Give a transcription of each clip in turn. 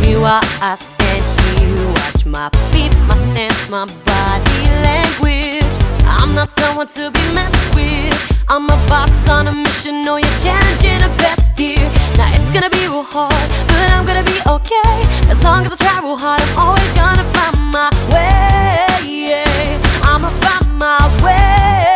me while I stand here. Watch my feet, my stance, my body language. I'm not someone to be messed with. I'm a boss on a mission, know you're challenging the best here. Now it's gonna be real hard, but I'm gonna be okay. As long as I try real hard, I'm always gonna find my way, yeah. I'ma find my way,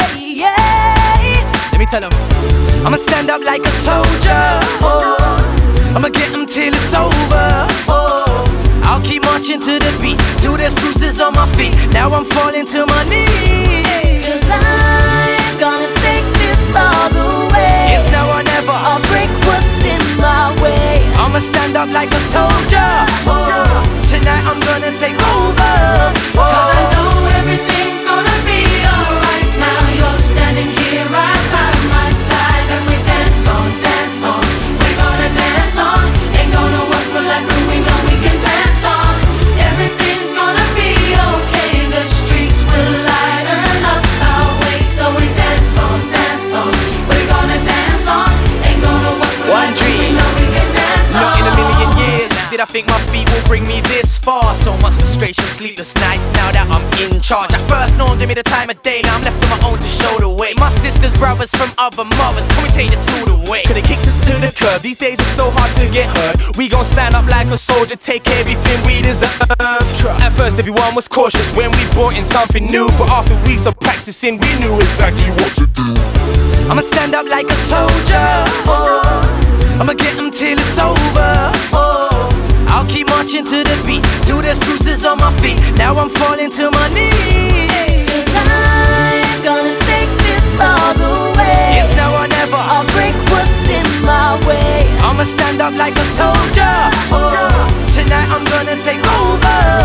yeah. Let me tell 'em, I'ma stand up like a soldier, oh. I'ma get 'em till it's over, oh. I'll keep marching to the beat till there's bruises on my feet. Now I'm falling to my knees, 'cause I'm gonna take this all the way. it's now or never. I'll break what's in my way. I'ma stand up like a soldier, oh. Tonight I'm gonna take over, oh. 'Cause I know everything's gonna be alright. Now you're standing here right by my side, and we dance on, dance on. We're gonna dance on. Ain't gonna work for life, but we know we can dance on. Everything's gonna be okay. The streets will lighten up our way, so we dance on, dance on. We're gonna dance on. Ain't gonna work for One life, but we dream. know we can dance on. Not in a million years did I think my feet will bring me this far. So much frustration, sleepless nights, now that I'm in charge. At first, no one gave me the time of day. Now I'm left on my own to show the way. My sisters, brothers from other mothers, can we take this all the way? Could've kicked us to the curb, these days it's so hard to get heard. We gon' stand up like a soldier, take everything we deserve. Trust. At first everyone was cautious when we brought in something new, but after weeks of practicing we knew exactly what to do. I'ma stand up like a soldier, oh. I'ma get 'em till it's over, oh. I'll keep marching to the beat till there's bruises on my feet. Now I'm falling to my knees, 'Cause I'm gonna take this all the way. it's now or never. I'll break what's in my way. I'ma stand up like a soldier, oh. Tonight I'm gonna take over,